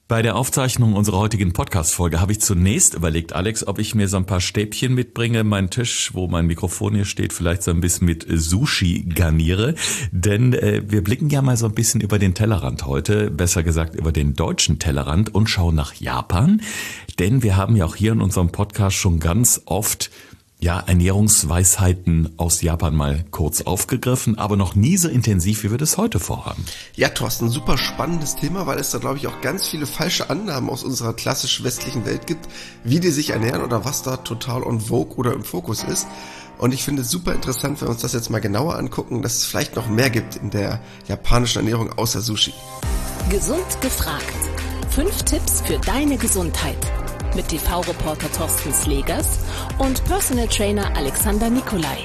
Bei der Aufzeichnung unserer heutigen Podcast-Folge habe ich zunächst überlegt, Alex, ob ich mir so ein paar Stäbchen mitbringe, meinen Tisch, wo mein Mikrofon hier steht, vielleicht so ein bisschen mit Sushi garniere. Denn wir blicken ja mal so ein bisschen über den Tellerrand heute, besser gesagt über den deutschen Tellerrand und schauen nach Japan. Denn wir haben ja auch hier in unserem Podcast schon ganz oft Ernährungsweisheiten aus Japan mal kurz aufgegriffen, aber noch nie so intensiv, wie wir das heute vorhaben. Ja, Thorsten, super spannendes Thema, weil es da, glaube ich, auch ganz viele falsche Annahmen aus unserer klassisch westlichen Welt gibt, wie die sich ernähren oder was da total en vogue oder im Fokus ist. Und ich finde es super interessant, wenn wir uns das jetzt mal genauer angucken, dass es vielleicht noch mehr gibt in der japanischen Ernährung außer Sushi. Gesund gefragt. 5 Tipps für deine Gesundheit. Mit TV-Reporter Thorsten Slegers und Personal Trainer Alexander Nikolai.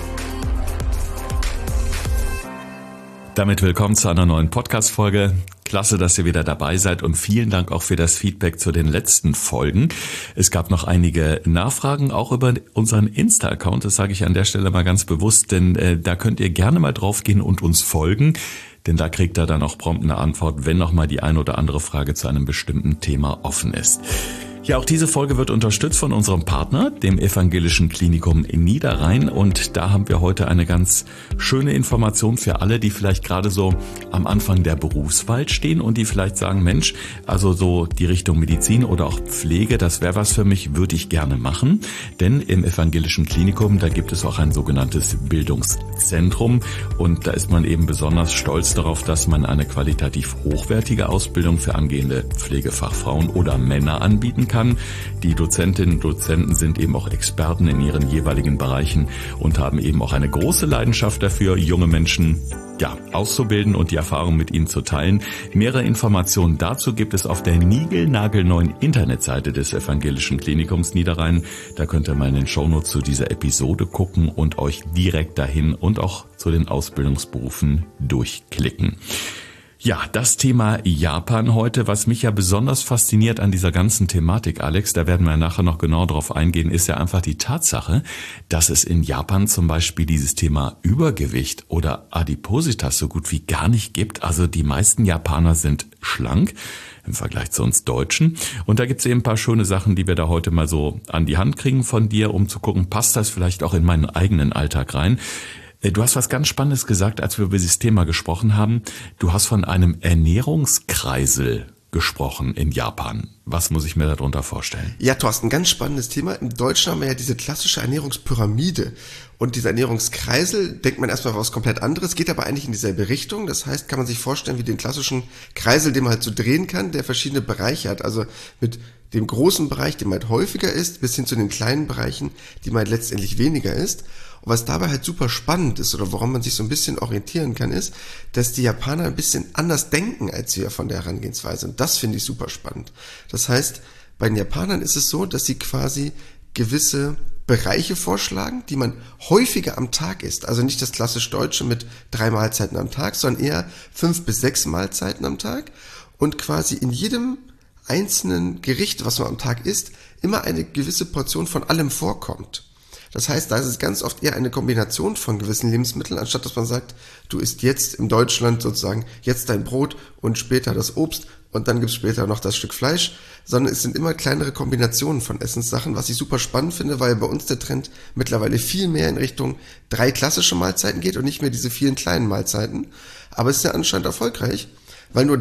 Damit willkommen zu einer neuen Podcast-Folge. Klasse, dass ihr wieder dabei seid und vielen Dank auch für das Feedback zu den letzten Folgen. Es gab noch einige Nachfragen, auch über unseren Insta-Account. Das sage ich an der Stelle mal ganz bewusst, denn da könnt ihr gerne mal draufgehen und uns folgen. Denn da kriegt ihr dann auch prompt eine Antwort, wenn noch mal die ein oder andere Frage zu einem bestimmten Thema offen ist. Ja, auch diese Folge wird unterstützt von unserem Partner, dem Evangelischen Klinikum in Niederrhein. Und da haben wir heute eine ganz schöne Information für alle, die vielleicht gerade so am Anfang der Berufswahl stehen und die vielleicht sagen, Mensch, also so die Richtung Medizin oder auch Pflege, das wäre was für mich, würde ich gerne machen. Denn im Evangelischen Klinikum, da gibt es auch ein sogenanntes Bildungszentrum. Und da ist man eben besonders stolz darauf, dass man eine qualitativ hochwertige Ausbildung für angehende Pflegefachfrauen oder Männer anbieten kann. Die Dozentinnen und Dozenten sind eben auch Experten in ihren jeweiligen Bereichen und haben eben auch eine große Leidenschaft dafür, junge Menschen auszubilden und die Erfahrung mit ihnen zu teilen. Mehrere Informationen dazu gibt es auf der niegelnagelneuen Internetseite des Evangelischen Klinikums Niederrhein. Da könnt ihr mal in den Shownotes zu dieser Episode gucken und euch direkt dahin und auch zu den Ausbildungsberufen durchklicken. Ja, das Thema Japan heute, was mich ja besonders fasziniert an dieser ganzen Thematik, Alex, da werden wir nachher noch genau drauf eingehen, ist ja einfach die Tatsache, dass es in Japan zum Beispiel dieses Thema Übergewicht oder Adipositas so gut wie gar nicht gibt. Also die meisten Japaner sind schlank im Vergleich zu uns Deutschen. Und da gibt es eben ein paar schöne Sachen, die wir da heute mal so an die Hand kriegen von dir, um zu gucken, passt das vielleicht auch in meinen eigenen Alltag rein. Du hast was ganz Spannendes gesagt, als wir über dieses Thema gesprochen haben. Du hast von einem Ernährungskreisel gesprochen in Japan. Was muss ich mir darunter vorstellen? Ja, Thorsten, ganz spannendes Thema. Im Deutschen haben wir ja diese klassische Ernährungspyramide. Und dieser Ernährungskreisel, denkt man erstmal was komplett anderes, geht aber eigentlich in dieselbe Richtung. Das heißt, kann man sich vorstellen wie den klassischen Kreisel, den man halt so drehen kann, der verschiedene Bereiche hat. Also mit dem großen Bereich, den man halt häufiger isst, bis hin zu den kleinen Bereichen, die man halt letztendlich weniger isst. Und was dabei halt super spannend ist oder woran man sich so ein bisschen orientieren kann, ist, dass die Japaner ein bisschen anders denken als wir von der Herangehensweise. Und das finde ich super spannend. Das heißt, bei den Japanern ist es so, dass sie quasi gewisse Bereiche vorschlagen, die man häufiger am Tag isst. Also nicht das klassisch Deutsche mit 3 Mahlzeiten am Tag, sondern eher 5 bis 6 Mahlzeiten am Tag. Und quasi in jedem einzelnen Gericht, was man am Tag isst, immer eine gewisse Portion von allem vorkommt. Das heißt, da ist es ganz oft eher eine Kombination von gewissen Lebensmitteln, anstatt dass man sagt, du isst jetzt in Deutschland sozusagen jetzt dein Brot und später das Obst und dann gibt's später noch das Stück Fleisch, sondern es sind immer kleinere Kombinationen von Essenssachen, was ich super spannend finde, weil bei uns der Trend mittlerweile viel mehr in Richtung 3 klassische Mahlzeiten geht und nicht mehr diese vielen kleinen Mahlzeiten. Aber es ist ja anscheinend erfolgreich, weil nur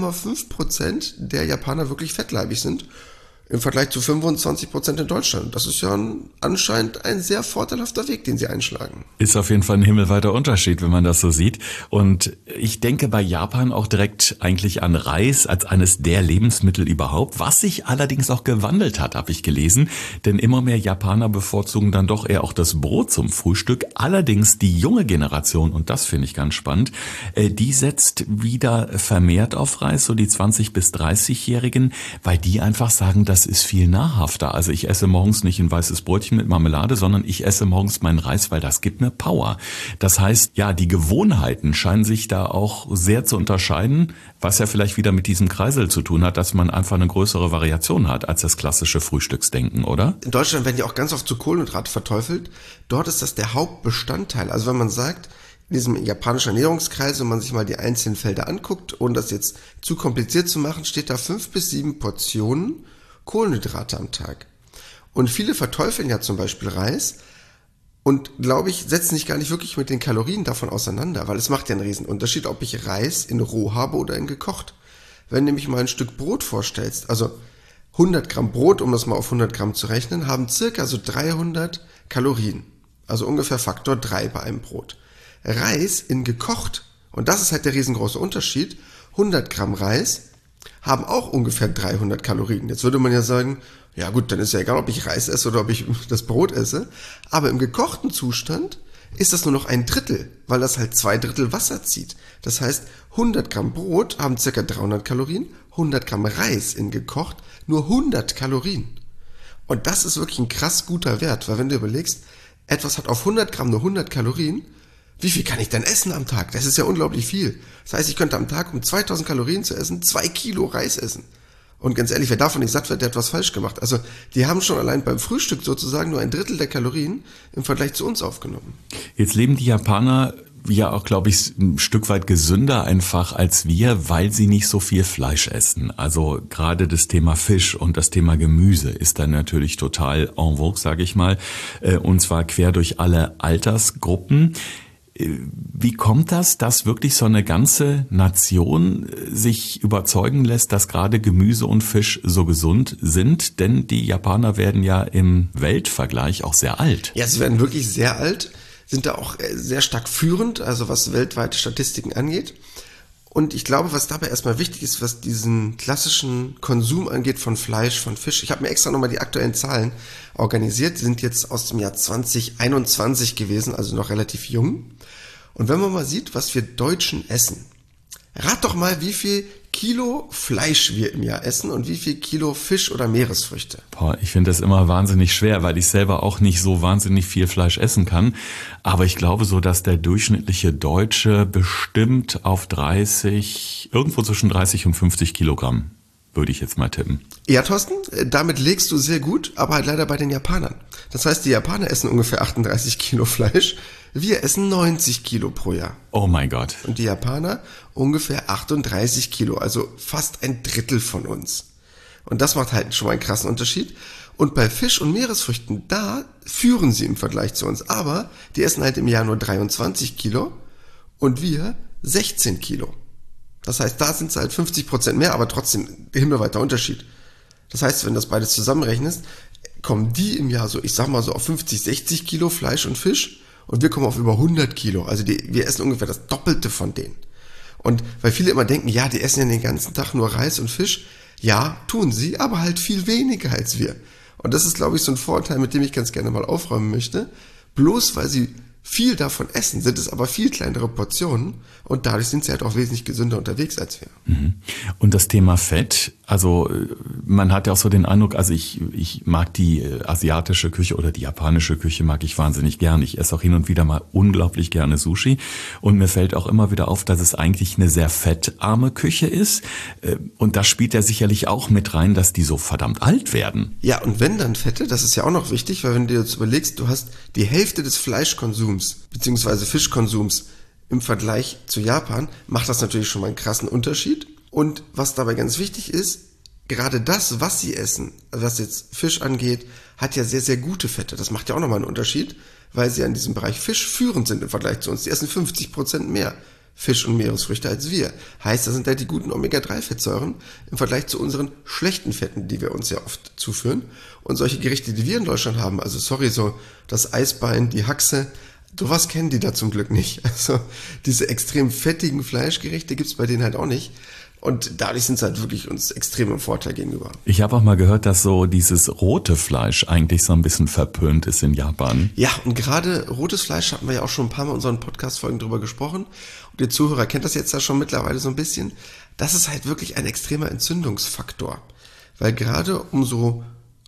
3,5% der Japaner wirklich fettleibig sind. Im Vergleich zu 25% in Deutschland. Das ist ja anscheinend ein sehr vorteilhafter Weg, den sie einschlagen. Ist auf jeden Fall ein himmelweiter Unterschied, wenn man das so sieht. Und ich denke bei Japan auch direkt eigentlich an Reis als eines der Lebensmittel überhaupt, was sich allerdings auch gewandelt hat, habe ich gelesen. Denn immer mehr Japaner bevorzugen dann doch eher auch das Brot zum Frühstück. Allerdings die junge Generation, und das finde ich ganz spannend, die setzt wieder vermehrt auf Reis, so die 20- bis 30-Jährigen, weil die einfach sagen, das ist viel nahrhafter. Also ich esse morgens nicht ein weißes Brötchen mit Marmelade, sondern ich esse morgens meinen Reis, weil das gibt mir Power. Das heißt, ja, die Gewohnheiten scheinen sich da auch sehr zu unterscheiden, was ja vielleicht wieder mit diesem Kreisel zu tun hat, dass man einfach eine größere Variation hat als das klassische Frühstücksdenken, oder? In Deutschland werden ja auch ganz oft zu Kohlenhydrate verteufelt. Dort ist das der Hauptbestandteil. Also wenn man sagt, in diesem japanischen Ernährungskreis, wenn man sich mal die einzelnen Felder anguckt, ohne das jetzt zu kompliziert zu machen, steht da 5 bis 7 Portionen Kohlenhydrate am Tag. Und viele verteufeln ja zum Beispiel Reis und, glaube ich, setzen sich gar nicht wirklich mit den Kalorien davon auseinander, weil es macht ja einen riesen Unterschied, ob ich Reis in roh habe oder in gekocht. Wenn du nämlich mal ein Stück Brot vorstellst, also 100 Gramm Brot, um das mal auf 100 Gramm zu rechnen, haben circa so 300 Kalorien. Also ungefähr Faktor 3 bei einem Brot. Reis in gekocht, und das ist halt der riesengroße Unterschied, 100 Gramm Reis haben auch ungefähr 300 Kalorien. Jetzt würde man ja sagen, ja gut, dann ist ja egal, ob ich Reis esse oder ob ich das Brot esse. Aber im gekochten Zustand ist das nur noch 1/3, weil das halt 2/3 Wasser zieht. Das heißt, 100 Gramm Brot haben ca. 300 Kalorien, 100 Gramm Reis in gekocht nur 100 Kalorien. Und das ist wirklich ein krass guter Wert, weil wenn du überlegst, etwas hat auf 100 Gramm nur 100 Kalorien, wie viel kann ich denn essen am Tag? Das ist ja unglaublich viel. Das heißt, ich könnte am Tag, um 2000 Kalorien zu essen, 2 Kilo Reis essen. Und ganz ehrlich, wer davon nicht satt wird, der hat was falsch gemacht. Also die haben schon allein beim Frühstück sozusagen nur 1/3 der Kalorien im Vergleich zu uns aufgenommen. Jetzt leben die Japaner ja auch, glaube ich, ein Stück weit gesünder einfach als wir, weil sie nicht so viel Fleisch essen. Also gerade das Thema Fisch und das Thema Gemüse ist dann natürlich total en vogue, sage ich mal, und zwar quer durch alle Altersgruppen. Wie kommt das, dass wirklich so eine ganze Nation sich überzeugen lässt, dass gerade Gemüse und Fisch so gesund sind? Denn die Japaner werden ja im Weltvergleich auch sehr alt. Ja, sie werden wirklich sehr alt, sind da auch sehr stark führend, also was weltweite Statistiken angeht. Und ich glaube, was dabei erstmal wichtig ist, was diesen klassischen Konsum angeht von Fleisch, von Fisch. Ich habe mir extra nochmal die aktuellen Zahlen organisiert. Die sind jetzt aus dem Jahr 2021 gewesen, also noch relativ jung. Und wenn man mal sieht, was wir Deutschen essen, rat doch mal, wie viel Kilo Fleisch wir im Jahr essen und wie viel Kilo Fisch oder Meeresfrüchte. Boah, ich finde das immer wahnsinnig schwer, weil ich selber auch nicht so wahnsinnig viel Fleisch essen kann. Aber ich glaube so, dass der durchschnittliche Deutsche bestimmt auf irgendwo zwischen 30 und 50 Kilogramm, würde ich jetzt mal tippen. Ja, Thorsten, damit legst du sehr gut, aber halt leider bei den Japanern. Das heißt, die Japaner essen ungefähr 38 Kilo Fleisch. Wir essen 90 Kilo pro Jahr. Oh mein Gott. Und die Japaner ungefähr 38 Kilo, also fast 1/3 von uns. Und das macht halt schon mal einen krassen Unterschied. Und bei Fisch und Meeresfrüchten, da führen sie im Vergleich zu uns. Aber die essen halt im Jahr nur 23 Kilo und wir 16 Kilo. Das heißt, da sind es halt 50% mehr, aber trotzdem himmelweiter Unterschied. Das heißt, wenn du das beides zusammenrechnest, kommen die im Jahr so, ich sag mal so auf 50, 60 Kilo Fleisch und Fisch. Und wir kommen auf über 100 Kilo. Also wir essen ungefähr das Doppelte von denen. Und weil viele immer denken, ja, die essen ja den ganzen Tag nur Reis und Fisch. Ja, tun sie, aber halt viel weniger als wir. Und das ist, glaube ich, so ein Vorteil, mit dem ich ganz gerne mal aufräumen möchte. Bloß weil sie viel davon essen, sind es aber viel kleinere Portionen und dadurch sind sie halt auch wesentlich gesünder unterwegs als wir. Und das Thema Fett, also man hat ja auch so den Eindruck, also ich mag die asiatische Küche oder die japanische Küche mag ich wahnsinnig gern. Ich esse auch hin und wieder mal unglaublich gerne Sushi und mir fällt auch immer wieder auf, dass es eigentlich eine sehr fettarme Küche ist und das spielt ja sicherlich auch mit rein, dass die so verdammt alt werden. Ja, und wenn dann Fette, das ist ja auch noch wichtig, weil wenn du dir jetzt überlegst, du hast die Hälfte des Fleischkonsums beziehungsweise Fischkonsums im Vergleich zu Japan, macht das natürlich schon mal einen krassen Unterschied. Und was dabei ganz wichtig ist, gerade das, was sie essen, was jetzt Fisch angeht, hat ja sehr, sehr gute Fette. Das macht ja auch nochmal einen Unterschied, weil sie an diesem Bereich Fisch führend sind im Vergleich zu uns. Die essen 50% mehr Fisch und Meeresfrüchte als wir. Heißt, das sind halt die guten Omega-3-Fettsäuren im Vergleich zu unseren schlechten Fetten, die wir uns ja oft zuführen. Und solche Gerichte, die wir in Deutschland haben, also so das Eisbein, die Haxe, sowas kennen die da zum Glück nicht. Also diese extrem fettigen Fleischgerichte gibt's bei denen halt auch nicht. Und dadurch sind sie halt wirklich uns extrem im Vorteil gegenüber. Ich habe auch mal gehört, dass so dieses rote Fleisch eigentlich so ein bisschen verpönt ist in Japan. Ja, und gerade rotes Fleisch hatten wir ja auch schon ein paar Mal in unseren Podcast-Folgen drüber gesprochen. Und der Zuhörer kennt das jetzt ja schon mittlerweile so ein bisschen. Das ist halt wirklich ein extremer Entzündungsfaktor. Weil gerade umso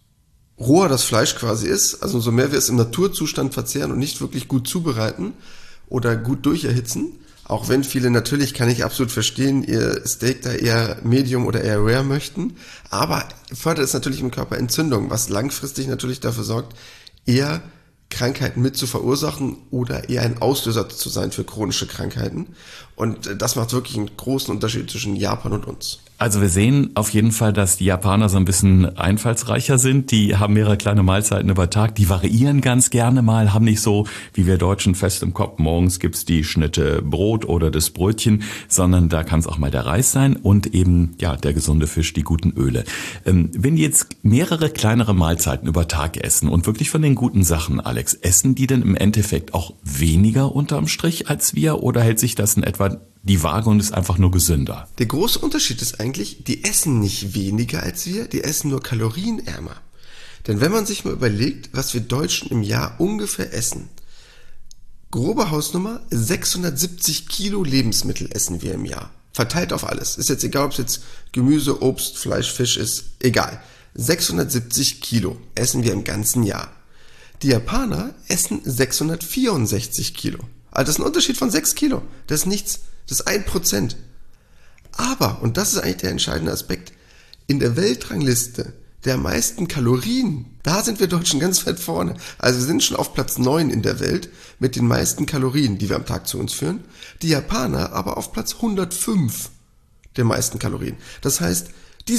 roher das Fleisch quasi ist, also umso mehr wir es im Naturzustand verzehren und nicht wirklich gut zubereiten oder gut durcherhitzen, auch wenn viele natürlich, kann ich absolut verstehen, ihr Steak da eher Medium oder eher Rare möchten, aber fördert es natürlich im Körper Entzündung, was langfristig natürlich dafür sorgt, eher Krankheiten mit zu verursachen oder eher ein Auslöser zu sein für chronische Krankheiten. Und das macht wirklich einen großen Unterschied zwischen Japan und uns. Also wir sehen auf jeden Fall, dass die Japaner so ein bisschen einfallsreicher sind. Die haben mehrere kleine Mahlzeiten über Tag. Die variieren ganz gerne mal, haben nicht so wie wir Deutschen fest im Kopf, morgens gibt's die Schnitte Brot oder das Brötchen, sondern da kann es auch mal der Reis sein und eben ja der gesunde Fisch, die guten Öle. Wenn die jetzt mehrere kleinere Mahlzeiten über Tag essen und wirklich von den guten Sachen, Alex, essen die denn im Endeffekt auch weniger unterm Strich als wir oder hält sich das in etwa die Waage und ist einfach nur gesünder? Der große Unterschied ist eigentlich, die essen nicht weniger als wir, die essen nur kalorienärmer. Denn wenn man sich mal überlegt, was wir Deutschen im Jahr ungefähr essen, grobe Hausnummer, 670 Kilo Lebensmittel essen wir im Jahr. Verteilt auf alles. Ist jetzt egal, ob es jetzt Gemüse, Obst, Fleisch, Fisch ist, egal. 670 Kilo essen wir im ganzen Jahr. Die Japaner essen 664 Kilo. Also das ist ein Unterschied von 6 Kilo. Das ist nichts. Das ist 1%. Aber, und das ist eigentlich der entscheidende Aspekt, in der Weltrangliste der meisten Kalorien, da sind wir Deutschen ganz weit vorne. Also wir sind schon auf Platz 9 in der Welt mit den meisten Kalorien, die wir am Tag zu uns führen. Die Japaner aber auf Platz 105 der meisten Kalorien. Das heißt, die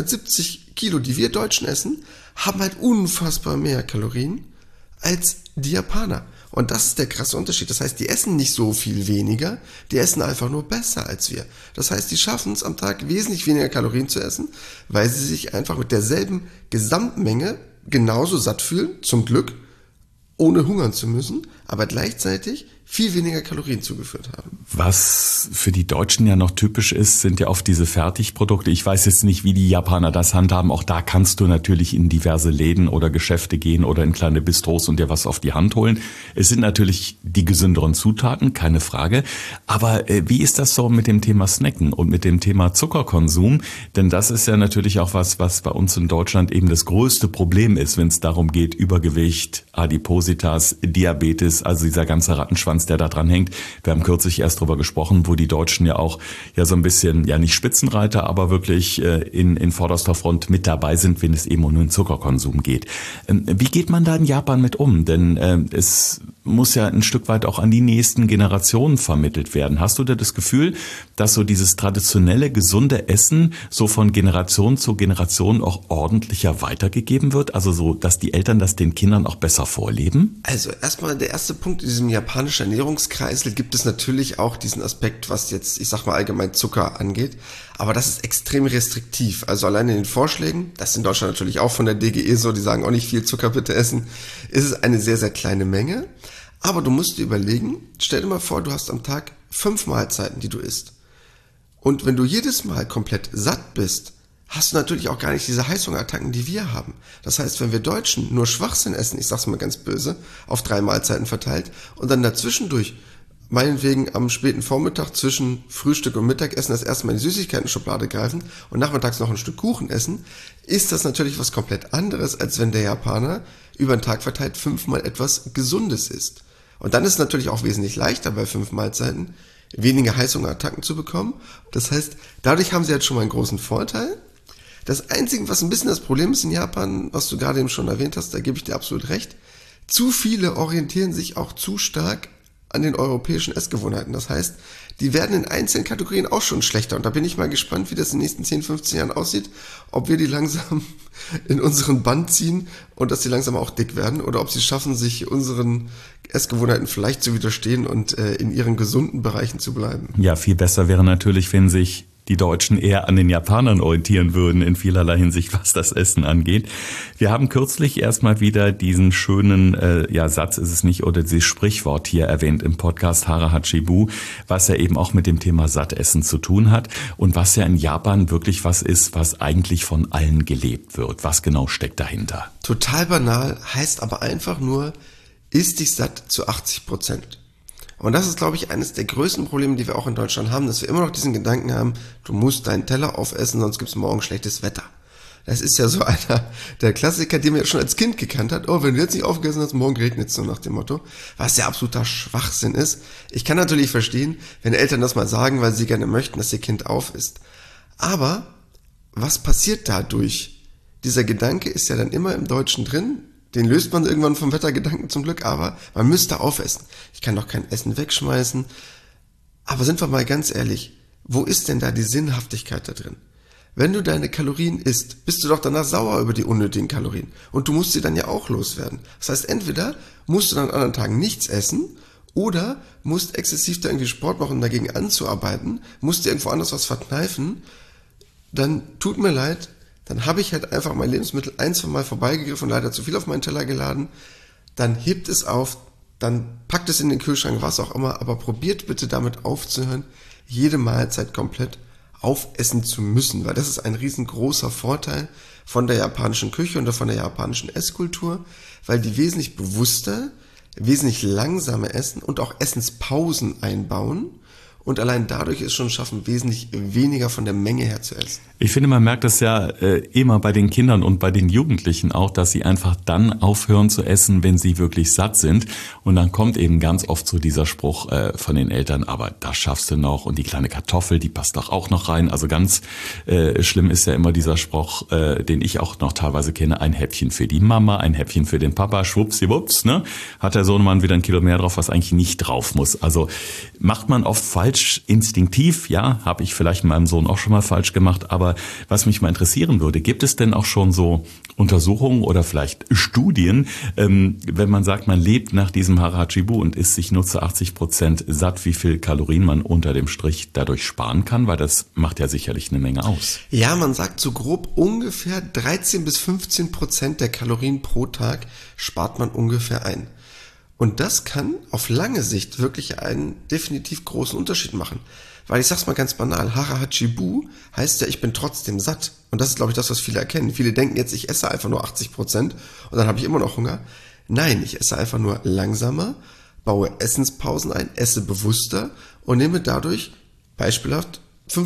670 Kilo, die wir Deutschen essen, haben halt unfassbar mehr Kalorien als die Japaner. Und das ist der krasse Unterschied. Das heißt, die essen nicht so viel weniger, die essen einfach nur besser als wir. Das heißt, die schaffen es am Tag wesentlich weniger Kalorien zu essen, weil sie sich einfach mit derselben Gesamtmenge genauso satt fühlen, zum Glück, ohne hungern zu müssen, aber gleichzeitig viel weniger Kalorien zugeführt haben. Was für die Deutschen ja noch typisch ist, sind ja oft diese Fertigprodukte. Ich weiß jetzt nicht, wie die Japaner das handhaben. Auch da kannst du natürlich in diverse Läden oder Geschäfte gehen oder in kleine Bistros und dir was auf die Hand holen. Es sind natürlich die gesünderen Zutaten, keine Frage. Aber wie ist das so mit dem Thema Snacken und mit dem Thema Zuckerkonsum? Denn das ist ja natürlich auch was bei uns in Deutschland eben das größte Problem ist, wenn es darum geht, Übergewicht, Adipositas, Diabetes, also dieser ganze Rattenschwanz, der da dran hängt. Wir haben kürzlich erst drüber gesprochen, wo die Deutschen ja auch so ein bisschen, ja nicht Spitzenreiter, aber wirklich in vorderster Front mit dabei sind, wenn es eben um den Zuckerkonsum geht. Wie geht man da in Japan mit um? Denn es muss ja ein Stück weit auch an die nächsten Generationen vermittelt werden. Hast du da das Gefühl, dass so dieses traditionelle, gesunde Essen so von Generation zu Generation auch ordentlicher weitergegeben wird? Also so, dass die Eltern das den Kindern auch besser vorleben? Also erstmal der erste Punkt in diesem japanischen Ernährungskreisel gibt es natürlich auch diesen Aspekt, was jetzt, ich sag mal allgemein Zucker angeht. Aber das ist extrem restriktiv. Also allein in den Vorschlägen, das ist in Deutschland natürlich auch von der DGE so, die sagen auch nicht viel Zucker bitte essen, ist es eine sehr, sehr kleine Menge. Aber du musst dir überlegen, stell dir mal vor, du hast am Tag 5 Mahlzeiten, die du isst. Und wenn du jedes Mal komplett satt bist, hast du natürlich auch gar nicht diese Heißhungerattacken, die wir haben. Das heißt, wenn wir Deutschen nur Schwachsinn essen, ich sag's mal ganz böse, auf 3 Mahlzeiten verteilt und dann dazwischendurch, meinetwegen am späten Vormittag zwischen Frühstück und Mittagessen das erste Mal in die Süßigkeiten-Schublade greifen und nachmittags noch ein Stück Kuchen essen, ist das natürlich was komplett anderes, als wenn der Japaner über den Tag verteilt 5-mal etwas Gesundes isst. Und dann ist es natürlich auch wesentlich leichter bei 5 Mahlzeiten weniger Heißhungerattacken zu bekommen. Das heißt, dadurch haben sie jetzt schon mal einen großen Vorteil. Das Einzige, was ein bisschen das Problem ist in Japan, was du gerade eben schon erwähnt hast, da gebe ich dir absolut recht, zu viele orientieren sich auch zu stark an den europäischen Essgewohnheiten. Das heißt, die werden in einzelnen Kategorien auch schon schlechter. Und da bin ich mal gespannt, wie das in den nächsten 10, 15 Jahren aussieht. Ob wir die langsam in unseren Bann ziehen und dass die langsam auch dick werden. Oder ob sie es schaffen, sich unseren Essgewohnheiten vielleicht zu widerstehen und in ihren gesunden Bereichen zu bleiben. Ja, viel besser wäre natürlich, wenn sich die Deutschen eher an den Japanern orientieren würden in vielerlei Hinsicht, was das Essen angeht. Wir haben kürzlich erstmal wieder diesen schönen Satz ist es nicht, oder dieses Sprichwort hier erwähnt im Podcast Hara Hachibu, was ja eben auch mit dem Thema Sattessen zu tun hat und was ja in Japan wirklich was ist, was eigentlich von allen gelebt wird. Was genau steckt dahinter? Total banal, heißt aber einfach nur, isst dich satt zu 80%. Und das ist, glaube ich, eines der größten Probleme, die wir auch in Deutschland haben, dass wir immer noch diesen Gedanken haben, du musst deinen Teller aufessen, sonst gibt's morgen schlechtes Wetter. Das ist ja so einer der Klassiker, den man ja schon als Kind gekannt hat. Oh, wenn du jetzt nicht aufgegessen hast, morgen regnet's, so nach dem Motto. Was ja absoluter Schwachsinn ist. Ich kann natürlich verstehen, wenn Eltern das mal sagen, weil sie gerne möchten, dass ihr Kind aufisst. Aber was passiert dadurch? Dieser Gedanke ist ja dann immer im Deutschen drin, Den löst man irgendwann vom Wettergedanken zum Glück, aber man müsste aufessen. Ich kann doch kein Essen wegschmeißen. Aber sind wir mal ganz ehrlich, wo ist denn da die Sinnhaftigkeit da drin? Wenn du deine Kalorien isst, bist du doch danach sauer über die unnötigen Kalorien. Und du musst sie dann ja auch loswerden. Das heißt, entweder musst du dann an anderen Tagen nichts essen oder musst exzessiv da irgendwie Sport machen, um dagegen anzuarbeiten, musst dir irgendwo anders was verkneifen. Dann tut mir leid, dann habe ich halt einfach mein Lebensmittel 1-2 Mal vorbeigegriffen und leider zu viel auf meinen Teller geladen. Dann hebt es auf, dann packt es in den Kühlschrank, was auch immer, aber probiert bitte damit aufzuhören, jede Mahlzeit komplett aufessen zu müssen, weil das ist ein riesengroßer Vorteil von der japanischen Küche und von der japanischen Esskultur, weil die wesentlich bewusster, wesentlich langsamer essen und auch Essenspausen einbauen und allein dadurch es schon schaffen, wesentlich weniger von der Menge her zu essen. Ich finde, man merkt das ja immer bei den Kindern und bei den Jugendlichen auch, dass sie einfach dann aufhören zu essen, wenn sie wirklich satt sind. Und dann kommt eben ganz oft so dieser Spruch von den Eltern, aber das schaffst du noch und die kleine Kartoffel, die passt doch auch noch rein. Also ganz schlimm ist ja immer dieser Spruch, den ich auch noch teilweise kenne, ein Häppchen für die Mama, ein Häppchen für den Papa, schwuppsiwupps, ne? Hat der Sohnemann wieder 1 Kilo mehr drauf, was eigentlich nicht drauf muss. Also macht man oft falsch, instinktiv, ja, habe ich vielleicht mit meinem Sohn auch schon mal falsch gemacht, aber was mich mal interessieren würde, gibt es denn auch schon so Untersuchungen oder vielleicht Studien, wenn man sagt, man lebt nach diesem Hara-Hachibu und isst sich nur zu 80% satt, wie viel Kalorien man unter dem Strich dadurch sparen kann, weil das macht ja sicherlich eine Menge aus. Ja, man sagt so grob ungefähr 13-15% der Kalorien pro Tag spart man ungefähr ein. Und das kann auf lange Sicht wirklich einen definitiv großen Unterschied machen. Weil ich sag's mal ganz banal, Hara-Hachibu heißt ja, ich bin trotzdem satt. Und das ist, glaube ich, das, was viele erkennen. Viele denken jetzt, ich esse einfach nur 80% und dann habe ich immer noch Hunger. Nein, ich esse einfach nur langsamer, baue Essenspausen ein, esse bewusster und nehme dadurch beispielhaft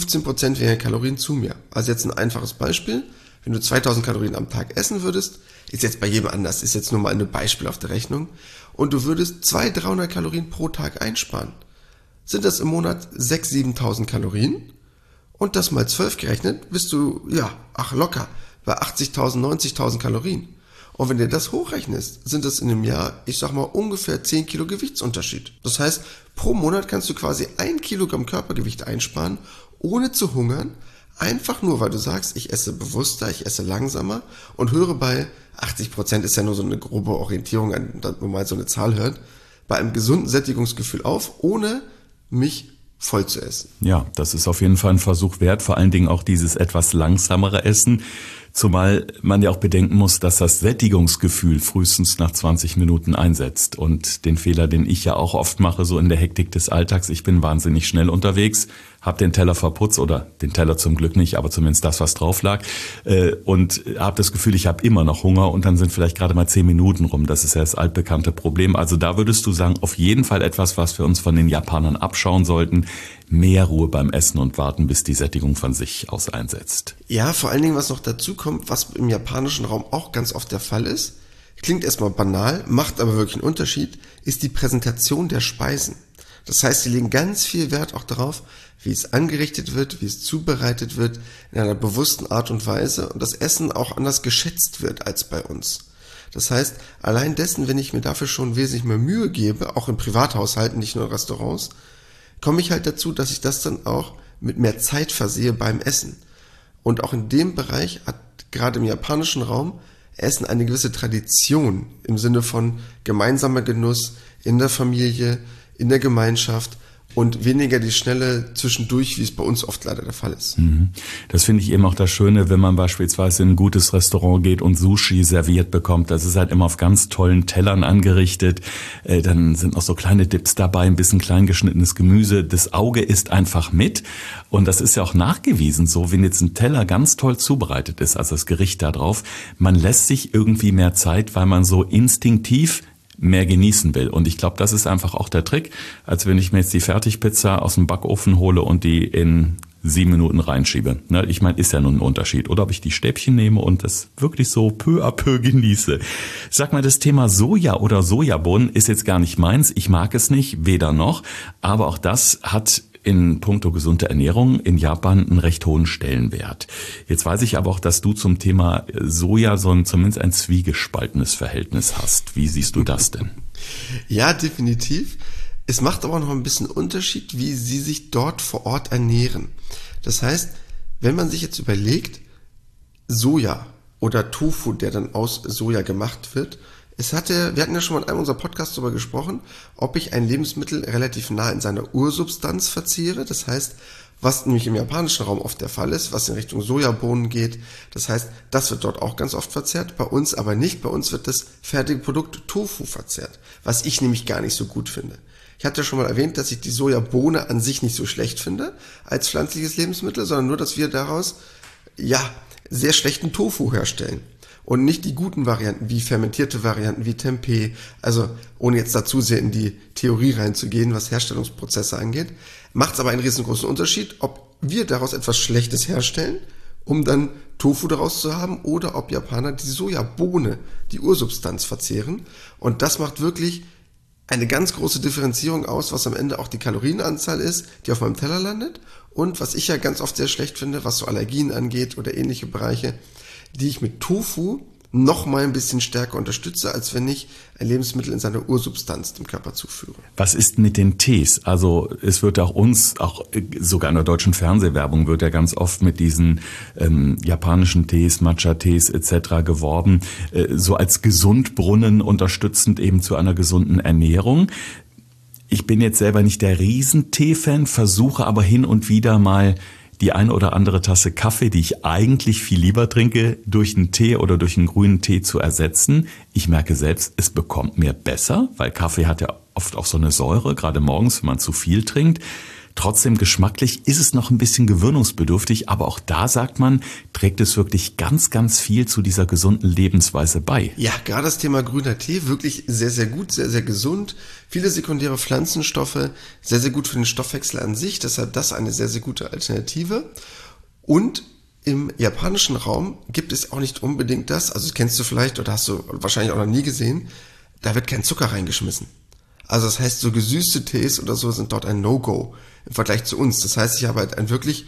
15% weniger Kalorien zu mir. Also jetzt ein einfaches Beispiel. Wenn du 2000 Kalorien am Tag essen würdest, ist jetzt bei jedem anders, ist jetzt nur mal eine beispielhafte Rechnung, und du würdest 200-300 Kalorien pro Tag einsparen. Sind das im Monat 6.000, 7.000 Kalorien und das mal 12 gerechnet, bist du, locker bei 80.000, 90.000 Kalorien. Und wenn du das hochrechnest, sind das in einem Jahr, ich sag mal, ungefähr 10 Kilo Gewichtsunterschied. Das heißt, pro Monat kannst du quasi 1 Kilogramm Körpergewicht einsparen, ohne zu hungern, einfach nur, weil du sagst, ich esse bewusster, ich esse langsamer und höre bei 80%, ist ja nur so eine grobe Orientierung, wenn man mal so eine Zahl hört, bei einem gesunden Sättigungsgefühl auf, ohne mich voll zu essen. Ja, das ist auf jeden Fall ein Versuch wert, vor allen Dingen auch dieses etwas langsamere Essen, zumal man ja auch bedenken muss, dass das Sättigungsgefühl frühestens nach 20 Minuten einsetzt. Und den Fehler, den ich ja auch oft mache, so in der Hektik des Alltags, ich bin wahnsinnig schnell unterwegs, habe den Teller verputzt oder den Teller zum Glück nicht, aber zumindest das, was drauf lag, und habe das Gefühl, ich habe immer noch Hunger und dann sind vielleicht gerade mal 10 Minuten rum. Das ist ja das altbekannte Problem. Also da würdest du sagen, auf jeden Fall etwas, was wir uns von den Japanern abschauen sollten, mehr Ruhe beim Essen und warten, bis die Sättigung von sich aus einsetzt. Ja, vor allen Dingen, was noch dazu kommt, was im japanischen Raum auch ganz oft der Fall ist, klingt erstmal banal, macht aber wirklich einen Unterschied, ist die Präsentation der Speisen. Das heißt, sie legen ganz viel Wert auch darauf, wie es angerichtet wird, wie es zubereitet wird, in einer bewussten Art und Weise und das Essen auch anders geschätzt wird als bei uns. Das heißt, allein dessen, wenn ich mir dafür schon wesentlich mehr Mühe gebe, auch in Privathaushalten, nicht nur in Restaurants, komme ich halt dazu, dass ich das dann auch mit mehr Zeit versehe beim Essen. Und auch in dem Bereich hat gerade im japanischen Raum Essen eine gewisse Tradition im Sinne von gemeinsamer Genuss in der Familie, in der Gemeinschaft und weniger die Schnelle zwischendurch, wie es bei uns oft leider der Fall ist. Das finde ich eben auch das Schöne, wenn man beispielsweise in ein gutes Restaurant geht und Sushi serviert bekommt. Das ist halt immer auf ganz tollen Tellern angerichtet. Dann sind auch so kleine Dips dabei, ein bisschen klein geschnittenes Gemüse. Das Auge isst einfach mit. Und das ist ja auch nachgewiesen so, wenn jetzt ein Teller ganz toll zubereitet ist, also das Gericht da drauf, man lässt sich irgendwie mehr Zeit, weil man so instinktiv mehr genießen will. Und ich glaube, das ist einfach auch der Trick, als wenn ich mir jetzt die Fertigpizza aus dem Backofen hole und die in 7 Minuten reinschiebe. Ne? Ich meine, ist ja nun ein Unterschied. Oder ob ich die Stäbchen nehme und das wirklich so peu à peu genieße. Sag mal, das Thema Soja oder Sojabohnen ist jetzt gar nicht meins. Ich mag es nicht, weder noch. Aber auch das hat in puncto gesunde Ernährung in Japan einen recht hohen Stellenwert. Jetzt weiß ich aber auch, dass du zum Thema Soja zumindest ein zwiegespaltenes Verhältnis hast. Wie siehst du das denn? Ja, definitiv. Es macht aber noch ein bisschen Unterschied, wie sie sich dort vor Ort ernähren. Das heißt, wenn man sich jetzt überlegt, Soja oder Tofu, der dann aus Soja gemacht wird, wir hatten ja schon mal in einem unserer Podcasts darüber gesprochen, ob ich ein Lebensmittel relativ nah in seiner Ursubstanz verzehre. Das heißt, was nämlich im japanischen Raum oft der Fall ist, was in Richtung Sojabohnen geht. Das heißt, das wird dort auch ganz oft verzehrt, bei uns aber nicht. Bei uns wird das fertige Produkt Tofu verzehrt, was ich nämlich gar nicht so gut finde. Ich hatte ja schon mal erwähnt, dass ich die Sojabohne an sich nicht so schlecht finde als pflanzliches Lebensmittel, sondern nur, dass wir daraus, sehr schlechten Tofu herstellen. Und nicht die guten Varianten, wie fermentierte Varianten, wie Tempeh, also ohne jetzt dazu sehr in die Theorie reinzugehen, was Herstellungsprozesse angeht, macht es aber einen riesengroßen Unterschied, ob wir daraus etwas Schlechtes herstellen, um dann Tofu daraus zu haben, oder ob Japaner die Sojabohne, die Ursubstanz, verzehren. Und das macht wirklich eine ganz große Differenzierung aus, was am Ende auch die Kalorienanzahl ist, die auf meinem Teller landet, und was ich ja ganz oft sehr schlecht finde, was so Allergien angeht oder ähnliche Bereiche, die ich mit Tofu noch mal ein bisschen stärker unterstütze, als wenn ich ein Lebensmittel in seiner Ursubstanz dem Körper zuführe. Was ist mit den Tees? Also es wird auch sogar in der deutschen Fernsehwerbung wird ja ganz oft mit diesen japanischen Tees, Matcha-Tees etc. geworben, so als Gesundbrunnen unterstützend eben zu einer gesunden Ernährung. Ich bin jetzt selber nicht der Riesentee-Fan, versuche aber hin und wieder mal die eine oder andere Tasse Kaffee, die ich eigentlich viel lieber trinke, durch einen Tee oder durch einen grünen Tee zu ersetzen. Ich merke selbst, es bekommt mir besser, weil Kaffee hat ja oft auch so eine Säure, gerade morgens, wenn man zu viel trinkt. Trotzdem geschmacklich ist es noch ein bisschen gewöhnungsbedürftig, aber auch da sagt man, trägt es wirklich ganz, ganz viel zu dieser gesunden Lebensweise bei. Ja, gerade das Thema grüner Tee, wirklich sehr, sehr gut, sehr, sehr gesund. Viele sekundäre Pflanzenstoffe, sehr, sehr gut für den Stoffwechsel an sich, deshalb das eine sehr, sehr gute Alternative. Und im japanischen Raum gibt es auch nicht unbedingt das, also das kennst du vielleicht oder hast du wahrscheinlich auch noch nie gesehen, da wird kein Zucker reingeschmissen. Also das heißt, so gesüßte Tees oder so sind dort ein No-Go im Vergleich zu uns. Das heißt, ich habe halt ein wirklich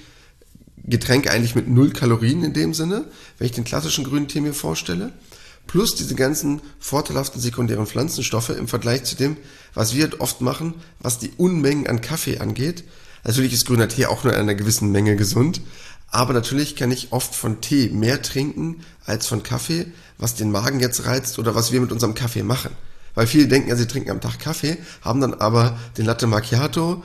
Getränk eigentlich mit 0 Kalorien in dem Sinne, wenn ich den klassischen grünen Tee mir vorstelle, plus diese ganzen vorteilhaften sekundären Pflanzenstoffe im Vergleich zu dem, was wir halt oft machen, was die Unmengen an Kaffee angeht. Natürlich ist grüner Tee auch nur in einer gewissen Menge gesund, aber natürlich kann ich oft von Tee mehr trinken als von Kaffee, was den Magen jetzt reizt oder was wir mit unserem Kaffee machen. Weil viele denken ja, sie trinken am Tag Kaffee, haben dann aber den Latte Macchiato,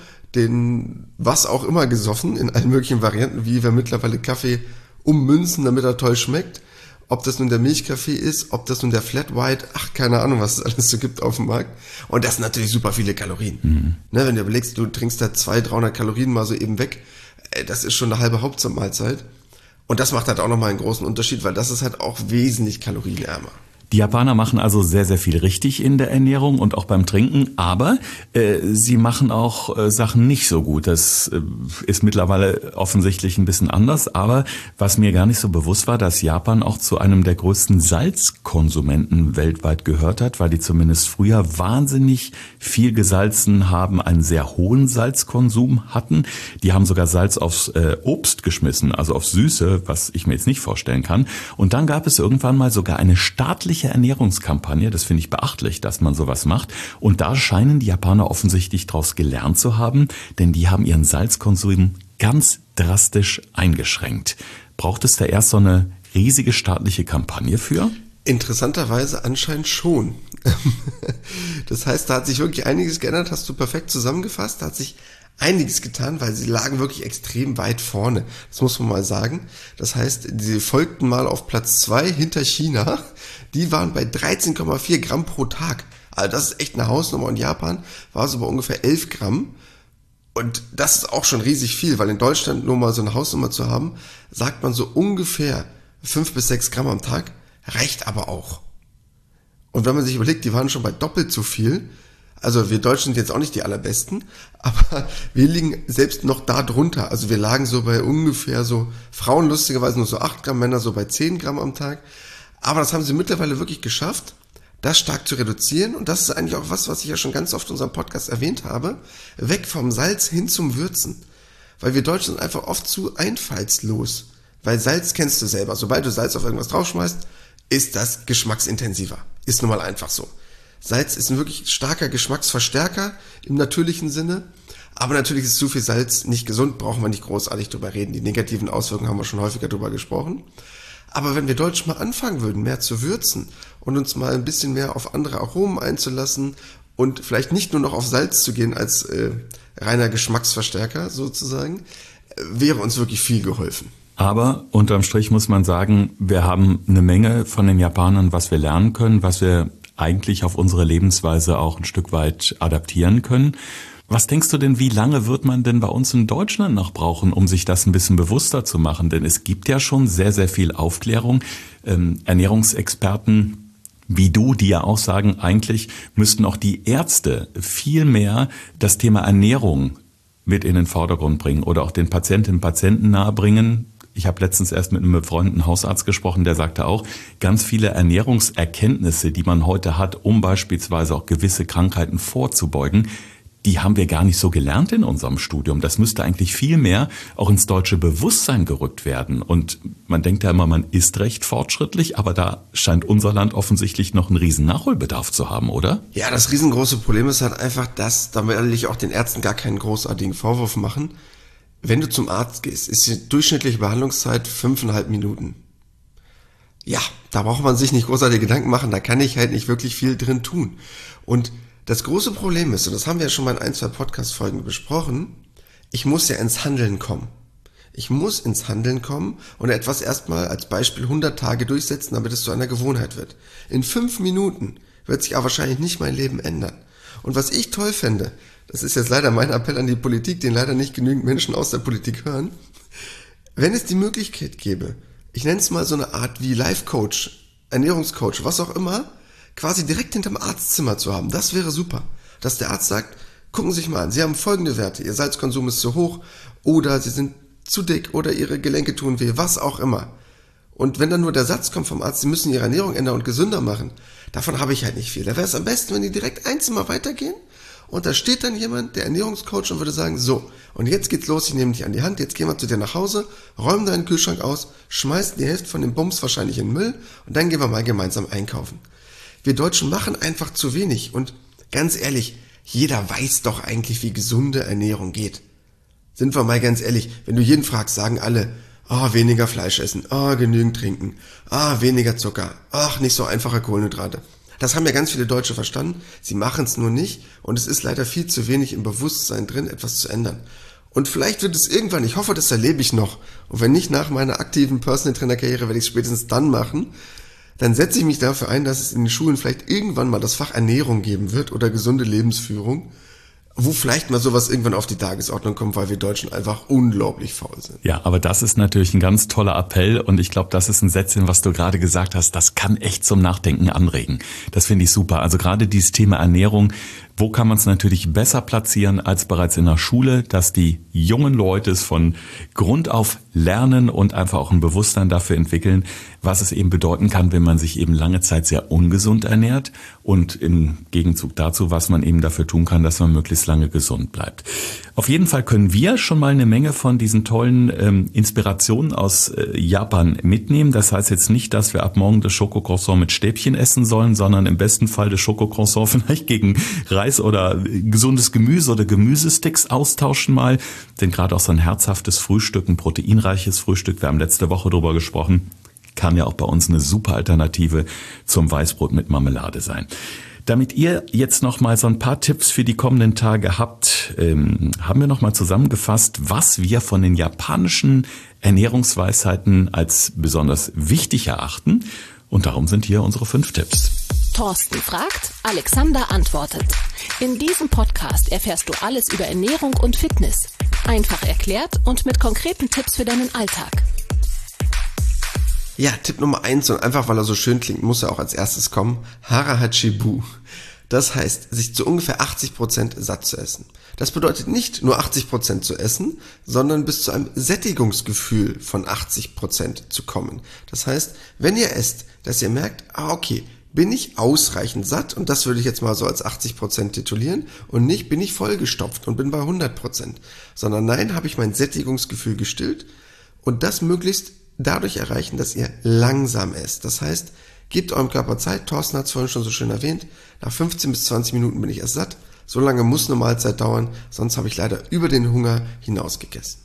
den was auch immer gesoffen, in allen möglichen Varianten, wie wir mittlerweile Kaffee ummünzen, damit er toll schmeckt. Ob das nun der Milchkaffee ist, ob das nun der Flat White, keine Ahnung, was es alles so gibt auf dem Markt. Und das sind natürlich super viele Kalorien. Mhm. Ne, wenn du überlegst, du trinkst da 200-300 Kalorien mal so eben weg, das ist schon eine halbe Hauptmahlzeit. Und das macht halt auch nochmal einen großen Unterschied, weil das ist halt auch wesentlich kalorienärmer. Die Japaner machen also sehr, sehr viel richtig in der Ernährung und auch beim Trinken, aber sie machen auch Sachen nicht so gut. Das ist mittlerweile offensichtlich ein bisschen anders, aber was mir gar nicht so bewusst war, dass Japan auch zu einem der größten Salzkonsumenten weltweit gehört hat, weil die zumindest früher wahnsinnig viel gesalzen haben, einen sehr hohen Salzkonsum hatten. Die haben sogar Salz aufs Obst geschmissen, also auf Süße, was ich mir jetzt nicht vorstellen kann. Und dann gab es irgendwann mal sogar eine staatliche Ernährungskampagne, das finde ich beachtlich, dass man sowas macht. Und da scheinen die Japaner offensichtlich daraus gelernt zu haben, denn die haben ihren Salzkonsum ganz drastisch eingeschränkt. Braucht es da erst so eine riesige staatliche Kampagne für? Interessanterweise anscheinend schon. Das heißt, da hat sich wirklich einiges geändert, hast du perfekt zusammengefasst, da hat sich einiges getan, weil sie lagen wirklich extrem weit vorne. Das muss man mal sagen. Das heißt, sie folgten mal auf Platz 2 hinter China. Die waren bei 13,4 Gramm pro Tag. Also das ist echt eine Hausnummer. Und Japan war so bei ungefähr 11 Gramm. Und das ist auch schon riesig viel, weil in Deutschland nur mal so eine Hausnummer zu haben, sagt man so ungefähr 5 bis 6 Gramm am Tag, reicht aber auch. Und wenn man sich überlegt, die waren schon bei doppelt so viel. Also wir Deutschen sind jetzt auch nicht die allerbesten, aber wir liegen selbst noch da drunter. Also wir lagen so bei ungefähr so, Frauen lustigerweise nur so 8 Gramm, Männer so bei 10 Gramm am Tag. Aber das haben sie mittlerweile wirklich geschafft, das stark zu reduzieren. Und das ist eigentlich auch was ich ja schon ganz oft in unserem Podcast erwähnt habe. Weg vom Salz hin zum Würzen. Weil wir Deutschen sind einfach oft zu einfallslos. Weil Salz kennst du selber. Sobald du Salz auf irgendwas draufschmeißt, ist das geschmacksintensiver. Ist nun mal einfach so. Salz ist ein wirklich starker Geschmacksverstärker im natürlichen Sinne. Aber natürlich ist zu viel Salz nicht gesund, brauchen wir nicht großartig drüber reden. Die negativen Auswirkungen haben wir schon häufiger drüber gesprochen. Aber wenn wir Deutschen mal anfangen würden, mehr zu würzen und uns mal ein bisschen mehr auf andere Aromen einzulassen und vielleicht nicht nur noch auf Salz zu gehen als reiner Geschmacksverstärker sozusagen, wäre uns wirklich viel geholfen. Aber unterm Strich muss man sagen, wir haben eine Menge von den Japanern, was wir lernen können, was wir eigentlich auf unsere Lebensweise auch ein Stück weit adaptieren können. Was denkst du denn, wie lange wird man denn bei uns in Deutschland noch brauchen, um sich das ein bisschen bewusster zu machen? Denn es gibt ja schon sehr, sehr viel Aufklärung. Ernährungsexperten wie du, die ja auch sagen, eigentlich müssten auch die Ärzte viel mehr das Thema Ernährung mit in den Vordergrund bringen oder auch den Patientinnen und Patienten nahebringen. Ich habe letztens erst mit einem befreundeten Hausarzt gesprochen, der sagte auch, ganz viele Ernährungserkenntnisse, die man heute hat, um beispielsweise auch gewisse Krankheiten vorzubeugen, die haben wir gar nicht so gelernt in unserem Studium. Das müsste eigentlich viel mehr auch ins deutsche Bewusstsein gerückt werden. Und man denkt ja immer, man ist recht fortschrittlich, aber da scheint unser Land offensichtlich noch einen riesen Nachholbedarf zu haben, oder? Ja, das riesengroße Problem ist halt einfach, dass, da will ich auch den Ärzten gar keinen großartigen Vorwurf machen, wenn du zum Arzt gehst, ist die durchschnittliche Behandlungszeit 5,5 Minuten. Ja, da braucht man sich nicht großartige Gedanken machen, da kann ich halt nicht wirklich viel drin tun. Und das große Problem ist, und das haben wir ja schon mal in 1, 2 Podcast-Folgen besprochen, ich muss ja ins Handeln kommen. Ich muss ins Handeln kommen und etwas erstmal als Beispiel 100 Tage durchsetzen, damit es zu einer Gewohnheit wird. In 5 Minuten wird sich aber wahrscheinlich nicht mein Leben ändern. Und was ich toll fände, das ist jetzt leider mein Appell an die Politik, den leider nicht genügend Menschen aus der Politik hören, wenn es die Möglichkeit gäbe, ich nenne es mal so eine Art wie Life-Coach, Ernährungscoach, was auch immer, quasi direkt hinterm Arztzimmer zu haben, das wäre super. Dass der Arzt sagt, gucken Sie sich mal an, Sie haben folgende Werte, Ihr Salzkonsum ist zu hoch oder Sie sind zu dick oder Ihre Gelenke tun weh, was auch immer. Und wenn dann nur der Satz kommt vom Arzt, Sie müssen Ihre Ernährung ändern und gesünder machen, davon habe ich halt nicht viel. Da wäre es am besten, wenn die direkt ein Zimmer weitergehen und da steht dann jemand, der Ernährungscoach, und würde sagen, so, und jetzt geht's los, ich nehme dich an die Hand, jetzt gehen wir zu dir nach Hause, räumen deinen Kühlschrank aus, schmeißen die Hälfte von dem Bums wahrscheinlich in den Müll und dann gehen wir mal gemeinsam einkaufen. Wir Deutschen machen einfach zu wenig und ganz ehrlich, jeder weiß doch eigentlich, wie gesunde Ernährung geht. Sind wir mal ganz ehrlich, wenn du jeden fragst, sagen alle, weniger Fleisch essen, genügend trinken, weniger Zucker, nicht so einfache Kohlenhydrate. Das haben ja ganz viele Deutsche verstanden, sie machen es nur nicht und es ist leider viel zu wenig im Bewusstsein drin, etwas zu ändern. Und vielleicht wird es irgendwann, ich hoffe, das erlebe ich noch, und wenn nicht nach meiner aktiven Personal Trainer Karriere, werde ich es spätestens dann machen, dann setze ich mich dafür ein, dass es in den Schulen vielleicht irgendwann mal das Fach Ernährung geben wird oder gesunde Lebensführung, wo vielleicht mal sowas irgendwann auf die Tagesordnung kommt, weil wir Deutschen einfach unglaublich faul sind. Ja, aber das ist natürlich ein ganz toller Appell und ich glaube, das ist ein Sätzchen, was du gerade gesagt hast, das kann echt zum Nachdenken anregen. Das finde ich super. Also gerade dieses Thema Ernährung, wo kann man es natürlich besser platzieren als bereits in der Schule, dass die jungen Leute es von Grund auf lernen und einfach auch ein Bewusstsein dafür entwickeln, was es eben bedeuten kann, wenn man sich eben lange Zeit sehr ungesund ernährt und im Gegenzug dazu, was man eben dafür tun kann, dass man möglichst lange gesund bleibt. Auf jeden Fall können wir schon mal eine Menge von diesen tollen Inspirationen aus Japan mitnehmen. Das heißt jetzt nicht, dass wir ab morgen das Schokocroissant mit Stäbchen essen sollen, sondern im besten Fall das Schokocroissant vielleicht gegen Reis oder gesundes Gemüse oder Gemüsesticks austauschen mal. Denn gerade auch so ein herzhaftes Frühstück, ein proteinreiches Frühstück, wir haben letzte Woche drüber gesprochen, kann ja auch bei uns eine super Alternative zum Weißbrot mit Marmelade sein. Damit ihr jetzt noch mal so ein paar Tipps für die kommenden Tage habt, haben wir noch mal zusammengefasst, was wir von den japanischen Ernährungsweisheiten als besonders wichtig erachten. Und darum sind hier unsere 5 Tipps. Thorsten fragt, Alexander antwortet. In diesem Podcast erfährst du alles über Ernährung und Fitness. Einfach erklärt und mit konkreten Tipps für deinen Alltag. Ja, Tipp Nummer 1, und einfach weil er so schön klingt, muss er auch als erstes kommen. Hara Hachibu. Das heißt, sich zu ungefähr 80% satt zu essen. Das bedeutet nicht nur 80% zu essen, sondern bis zu einem Sättigungsgefühl von 80% zu kommen. Das heißt, wenn ihr esst, dass ihr merkt, okay, bin ich ausreichend satt, und das würde ich jetzt mal so als 80% titulieren, und nicht bin ich vollgestopft und bin bei 100%, sondern nein, habe ich mein Sättigungsgefühl gestillt, und das möglichst dadurch erreichen, dass ihr langsam esst. Das heißt, gebt eurem Körper Zeit. Thorsten hat es vorhin schon so schön erwähnt, nach 15 bis 20 Minuten bin ich erst satt. So lange muss eine Mahlzeit dauern, sonst habe ich leider über den Hunger hinaus gegessen.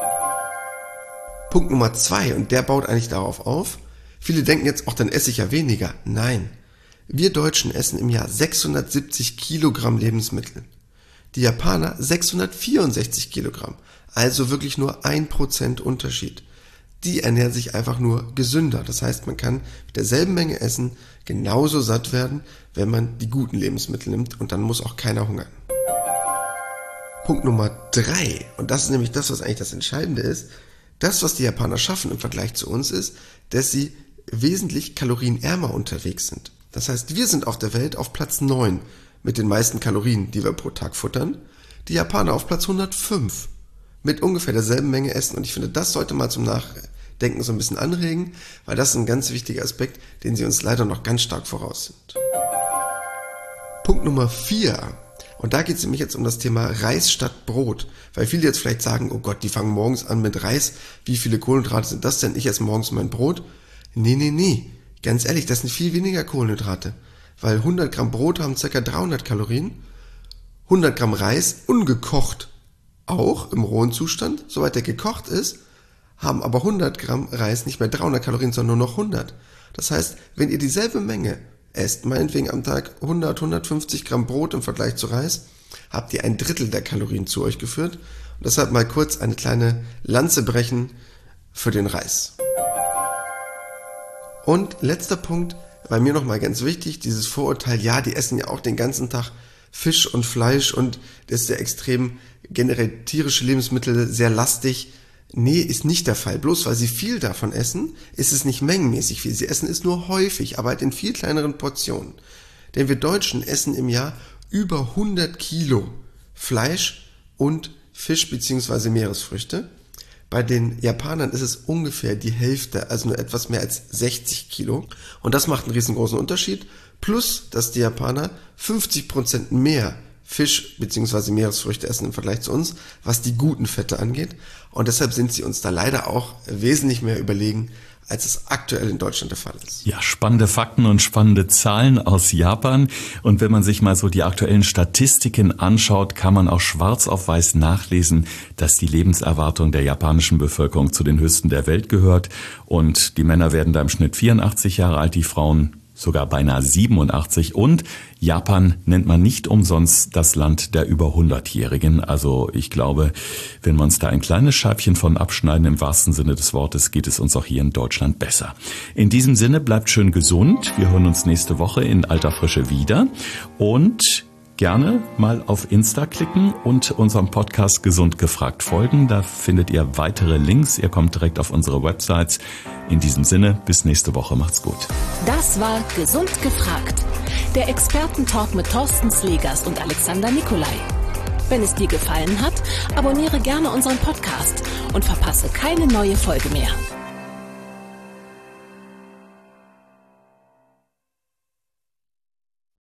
Punkt Nummer 2, und der baut eigentlich darauf auf. Viele denken jetzt, dann esse ich ja weniger. Nein, wir Deutschen essen im Jahr 670 Kilogramm Lebensmittel. Die Japaner 664 Kilogramm, also wirklich nur 1% Unterschied. Die ernähren sich einfach nur gesünder. Das heißt, man kann mit derselben Menge essen genauso satt werden, wenn man die guten Lebensmittel nimmt, und dann muss auch keiner hungern. Punkt Nummer 3, und das ist nämlich das, was eigentlich das Entscheidende ist. Das, was die Japaner schaffen im Vergleich zu uns, ist, dass sie wesentlich kalorienärmer unterwegs sind. Das heißt, wir sind auf der Welt auf Platz 9 mit den meisten Kalorien, die wir pro Tag futtern. Die Japaner auf Platz 105 mit ungefähr derselben Menge Essen. Und ich finde, das sollte mal zum Nachdenken so ein bisschen anregen, weil das ist ein ganz wichtiger Aspekt, den sie uns leider noch ganz stark voraus sind. Punkt Nummer 4. Und da geht es nämlich jetzt um das Thema Reis statt Brot. Weil viele jetzt vielleicht sagen, oh Gott, die fangen morgens an mit Reis. Wie viele Kohlenhydrate sind das denn? Ich esse morgens mein Brot. Nee. Ganz ehrlich, das sind viel weniger Kohlenhydrate. Weil 100 Gramm Brot haben ca. 300 Kalorien. 100 Gramm Reis, ungekocht, auch im rohen Zustand. Soweit der gekocht ist, haben aber 100 Gramm Reis nicht mehr 300 Kalorien, sondern nur noch 100. Das heißt, wenn ihr dieselbe Menge esst, meinetwegen am Tag 100, 150 Gramm Brot im Vergleich zu Reis, habt ihr ein Drittel der Kalorien zu euch geführt. Und deshalb mal kurz eine kleine Lanze brechen für den Reis. Und letzter Punkt, bei mir nochmal ganz wichtig, dieses Vorurteil, ja, die essen ja auch den ganzen Tag Fisch und Fleisch und das ist ja extrem generell tierische Lebensmittel, sehr lastig. Nee, ist nicht der Fall. Bloß weil sie viel davon essen, ist es nicht mengenmäßig viel. Sie essen es nur häufig, aber halt in viel kleineren Portionen. Denn wir Deutschen essen im Jahr über 100 Kilo Fleisch und Fisch bzw. Meeresfrüchte. Bei den Japanern ist es ungefähr die Hälfte, also nur etwas mehr als 60 Kilo. Und das macht einen riesengroßen Unterschied. Plus, dass die Japaner 50% mehr Fisch bzw. Meeresfrüchte essen im Vergleich zu uns, was die guten Fette angeht. Und deshalb sind sie uns da leider auch wesentlich mehr überlegen, als es aktuell in Deutschland der Fall ist. Ja, spannende Fakten und spannende Zahlen aus Japan. Und wenn man sich mal so die aktuellen Statistiken anschaut, kann man auch schwarz auf weiß nachlesen, dass die Lebenserwartung der japanischen Bevölkerung zu den höchsten der Welt gehört. Und die Männer werden da im Schnitt 84 Jahre alt, die Frauen sogar beinahe 87. Und Japan nennt man nicht umsonst das Land der über 100-Jährigen. Also ich glaube, wenn wir uns da ein kleines Scheibchen von abschneiden, im wahrsten Sinne des Wortes, geht es uns auch hier in Deutschland besser. In diesem Sinne, bleibt schön gesund. Wir hören uns nächste Woche in alter Frische wieder. Und gerne mal auf Insta klicken und unserem Podcast Gesund gefragt folgen. Da findet ihr weitere Links. Ihr kommt direkt auf unsere Websites. In diesem Sinne, bis nächste Woche. Macht's gut. Das war Gesund gefragt. Der Expertentalk mit Thorsten Slegers und Alexander Nikolai. Wenn es dir gefallen hat, abonniere gerne unseren Podcast und verpasse keine neue Folge mehr.